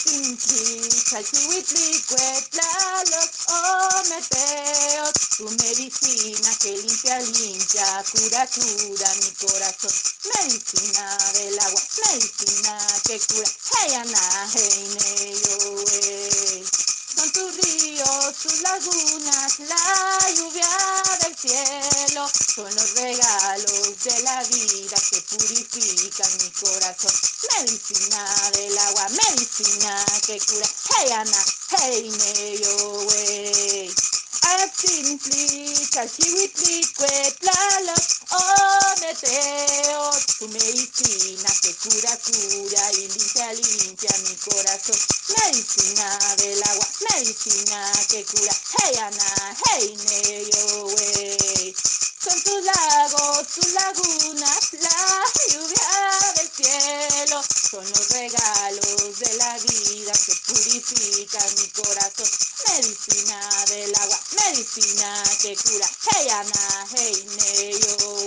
Simpli, Chalchihuitlicuetlalos, oh meteos, tu medicina que limpia, cura mi corazón. Medicina del agua, medicina que cura, hey Ana, hey Neyo, hey. Son tus ríos, tus lagunas, la lluvia del cielo, son los regalos de la vida que purifican mi corazón. Medicina del agua, medicina que cura, hey Ana, hey Neyo, wey. Simpli, Chalchihuitlicuetlalos, oh meteo, tu medicina que cura y limpia mi corazón. Medicina del agua, medicina que cura, hey Ana, hey Neyo, wey. Son tus lagos, tus lagunas, la lluvia del cielo, son los regalos de la vida que purifican mi corazón. Medicina del agua, medicina que cura, hey Ana, hey Neyo.